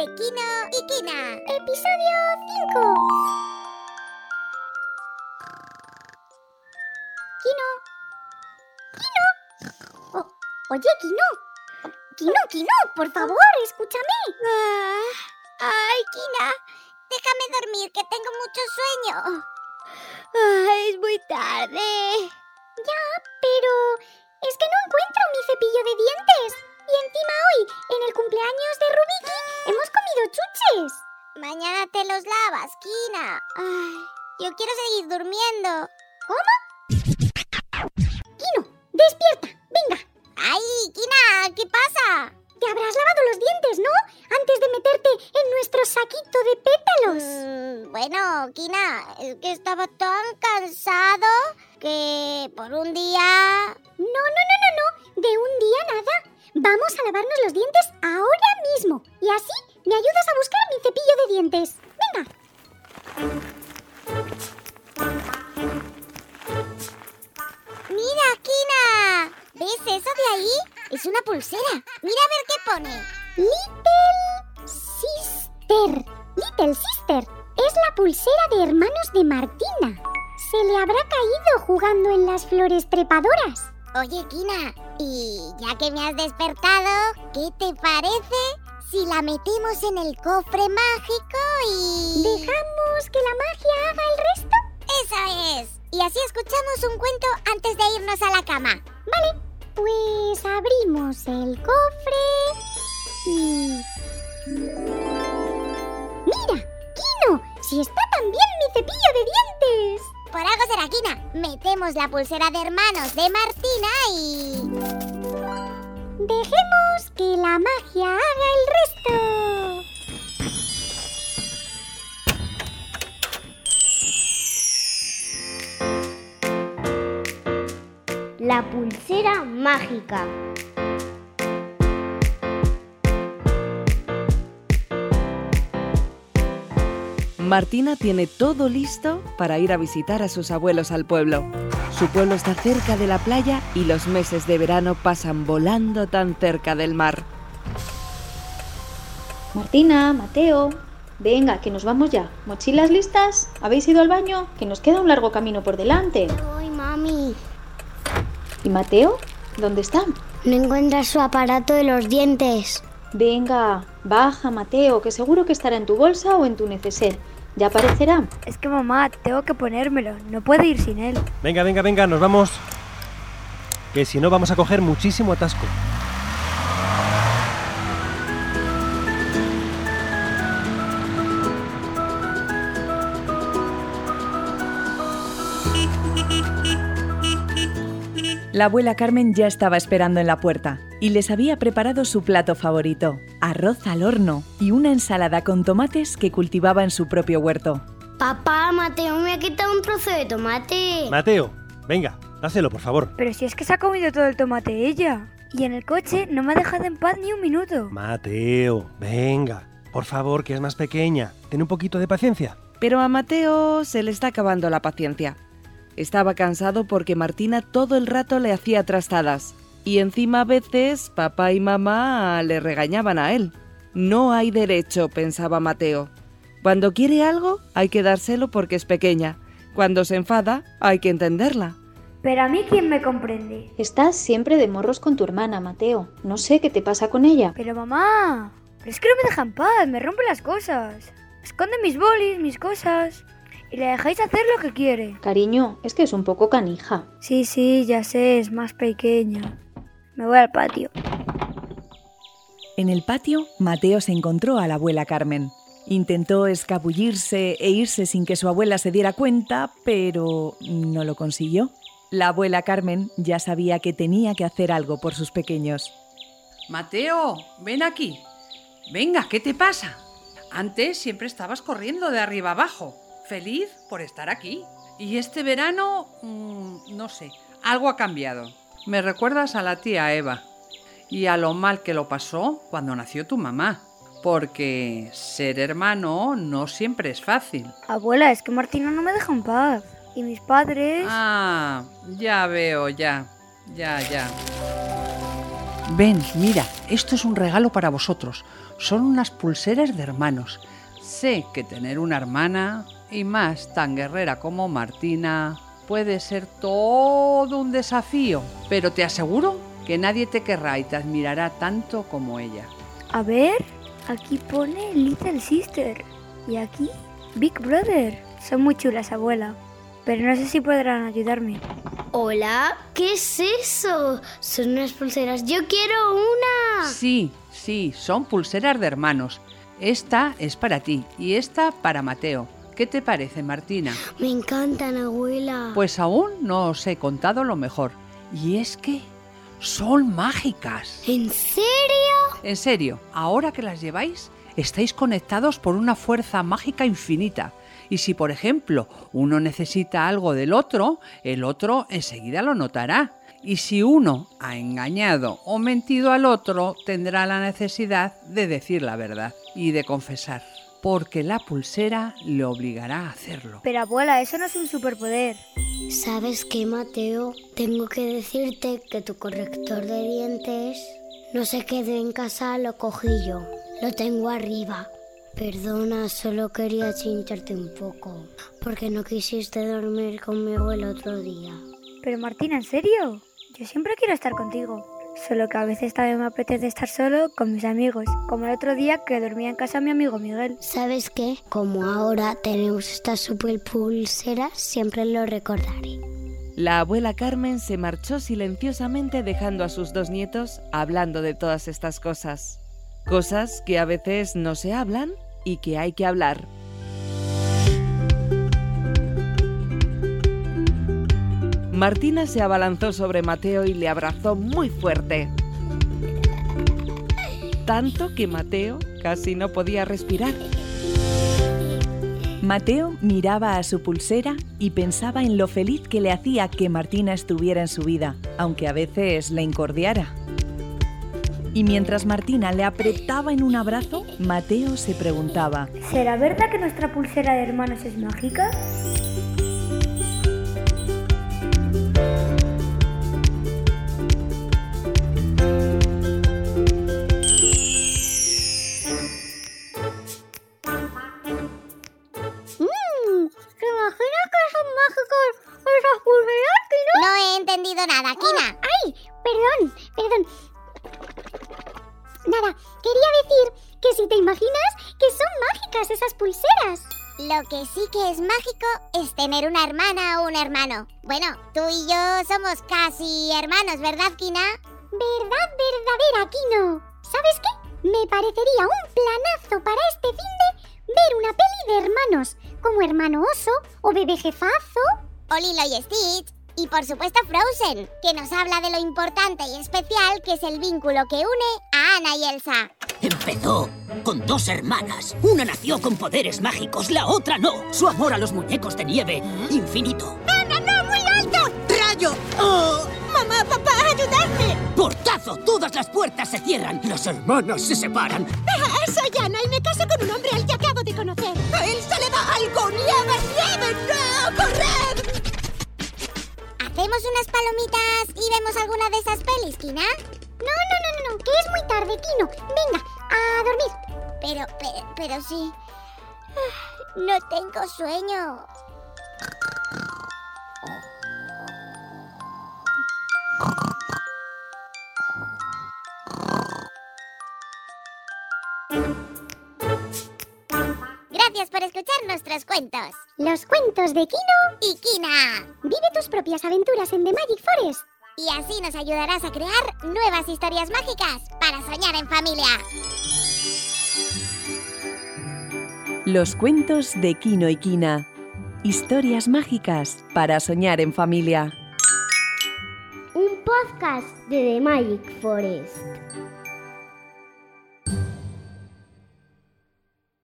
de Kino y Kina. Episodio 5. Kino. Oye, Kino, por favor, escúchame. Ay, Kina, déjame dormir, que tengo mucho sueño. Es muy tarde. Ya, pero es que no encuentro mi cepillo de dientes. Y encima hoy, en el cumpleaños de Rubiki, hemos comido chuches. Mañana te los lavas, Kina. Ay, yo quiero seguir durmiendo. ¿Cómo? Kino, despierta, venga. ¡Ay, Kina! ¿Qué pasa? Te habrás lavado los dientes, ¿no? Antes de meterte en nuestro saquito de pétalos. Bueno, Kina, es que estaba tan cansado que por un día... No. De un día nada. Vamos a lavarnos los dientes ahora mismo. Y así me ayudas a buscar mi cepillo de dientes. Venga. ¡Mira, Kina! ¿Ves eso de ahí? Es una pulsera. Mira a ver qué pone. Little Sister. Es la pulsera de hermanos de Martina. Se le habrá caído jugando en las flores trepadoras. Oye, Kina, y ya que me has despertado, ¿qué te parece si la metemos en el cofre mágico y... ¿Dejamos que la magia haga el resto? ¡Eso es! Y así escuchamos un cuento antes de irnos a la cama. Vale, pues abrimos el cofre y... ¡Mira! ¡Kino! ¡Si está también mi cepillo de dientes! Por algo será, Kina. Metemos la pulsera de hermanos de Martina y... Dejemos que la magia haga el resto. La pulsera mágica. Martina tiene todo listo para ir a visitar a sus abuelos al pueblo. Su pueblo está cerca de la playa y los meses de verano pasan volando tan cerca del mar. Martina, Mateo, venga, que nos vamos ya. ¿Mochilas listas? ¿Habéis ido al baño? Que nos queda un largo camino por delante. ¡Ay, mami! ¿Y Mateo? ¿Dónde está? No encuentra su aparato de los dientes. Venga, baja, Mateo, que seguro que estará en tu bolsa o en tu neceser. ¿Ya aparecerá? Es que mamá, tengo que ponérmelo, no puedo ir sin él. Venga, nos vamos. Que si no vamos a coger muchísimo atasco. La abuela Carmen ya estaba esperando en la puerta y les había preparado su plato favorito, arroz al horno y una ensalada con tomates que cultivaba en su propio huerto. Papá, Mateo me ha quitado un trozo de tomate. Mateo, venga, hácelo, por favor. Pero si es que se ha comido todo el tomate ella. Y en el coche no me ha dejado en paz ni un minuto. Mateo, venga, por favor, que es más pequeña. Ten un poquito de paciencia. Pero a Mateo se le está acabando la paciencia. Estaba cansado porque Martina todo el rato le hacía trastadas. Y encima a veces papá y mamá le regañaban a él. No hay derecho, pensaba Mateo. Cuando quiere algo hay que dárselo porque es pequeña. Cuando se enfada hay que entenderla. Pero a mí, ¿quién me comprende? Estás siempre de morros con tu hermana, Mateo. No sé qué te pasa con ella. Pero mamá, pero es que no me deja en paz, me rompe las cosas. Esconde mis bolis, mis cosas. Y le dejáis hacer lo que quiere. Cariño, es que es un poco canija. Sí, ya sé, es más pequeña. Me voy al patio. En el patio, Mateo se encontró a la abuela Carmen. Intentó escabullirse e irse sin que su abuela se diera cuenta, pero no lo consiguió. La abuela Carmen ya sabía que tenía que hacer algo por sus pequeños. Mateo, ven aquí. Venga, ¿qué te pasa? Antes siempre estabas corriendo de arriba abajo. Feliz por estar aquí. Y este verano, no sé, algo ha cambiado. Me recuerdas a la tía Eva y a lo mal que lo pasó cuando nació tu mamá. Porque ser hermano no siempre es fácil. Abuela, es que Martina no me deja en paz. Y mis padres... Ah, ya veo, ya. Ven, mira, esto es un regalo para vosotros. Son unas pulseras de hermanos. Sé que tener una hermana, y más tan guerrera como Martina, puede ser todo un desafío, pero te aseguro que nadie te querrá y te admirará tanto como ella. A ver, aquí pone Little Sister y aquí Big Brother. Son muy chulas, abuela, pero no sé si podrán ayudarme. Hola, ¿qué es eso? Son unas pulseras. ¡Yo quiero una! Sí, son pulseras de hermanos. Esta es para ti y esta para Mateo. ¿Qué te parece, Martina? Me encantan, abuela. Pues aún no os he contado lo mejor. Y es que son mágicas. ¿En serio? En serio, ahora que las lleváis, estáis conectados por una fuerza mágica infinita. Y si, por ejemplo, uno necesita algo del otro, el otro enseguida lo notará. Y si uno ha engañado o mentido al otro, tendrá la necesidad de decir la verdad y de confesar, porque la pulsera le obligará a hacerlo. Pero abuela, eso no es un superpoder. ¿Sabes qué, Mateo? Tengo que decirte que tu corrector de dientes no se quedó en casa, lo cogí yo. Lo tengo arriba. Perdona, solo quería chincharte un poco, porque no quisiste dormir conmigo el otro día. Pero Martina, ¿en serio? Yo siempre quiero estar contigo. Solo que a veces también me apetece estar solo con mis amigos, como el otro día que dormía en casa mi amigo Miguel. ¿Sabes qué? Como ahora tenemos estas super pulseras, siempre lo recordaré. La abuela Carmen se marchó silenciosamente dejando a sus 2 nietos hablando de todas estas cosas. Cosas que a veces no se hablan y que hay que hablar. Martina se abalanzó sobre Mateo y le abrazó muy fuerte. Tanto que Mateo casi no podía respirar. Mateo miraba a su pulsera y pensaba en lo feliz que le hacía que Martina estuviera en su vida, aunque a veces le incordiara. Y mientras Martina le apretaba en un abrazo, Mateo se preguntaba: ¿será verdad que nuestra pulsera de hermanos es mágica? ¿Se imagina que son mágicos esas pulseras, Kina? No he entendido nada, Kina. ¡Ay! Perdón. Nada, quería decir que si te imaginas que son mágicas esas pulseras. Lo que sí que es mágico es tener una hermana o un hermano. Bueno, tú y yo somos casi hermanos, ¿verdad, Kina? Verdad verdadera, Kino. ¿Sabes qué? Me parecería un planazo para este finde ver una peli de hermanos, como Hermano Oso o Bebé Jefazo. O Lilo y Stitch. Y por supuesto Frozen, que nos habla de lo importante y especial que es el vínculo que une a Anna y Elsa. Empezó con 2 hermanas. Una nació con poderes mágicos, la otra no. Su amor a los muñecos de nieve, infinito. ¡No! ¡Muy alto! ¡Rayo! ¡Oh! ¡Mamá, papá, ayudadme! ¡Portazo! Todas las puertas se cierran. Las hermanas se separan. Soy Ana y me caso con un hombre al que acabo de conocer. ¡A Elsa le da algo! ¡Nieve! ¡No! ¡Corred! ¿Hacemos unas palomitas y vemos alguna de esas pelis, Kina? No, que es muy tarde, Kino. Venga, a dormir. Pero sí. No tengo sueño. Gracias por escuchar nuestros cuentos. Los cuentos de Kino y Kina. Vive tus propias aventuras en The Magic Forest. Y así nos ayudarás a crear nuevas historias mágicas para soñar en familia. Los cuentos de Kino y Kina. Historias mágicas para soñar en familia. Un podcast de The Magic Forest.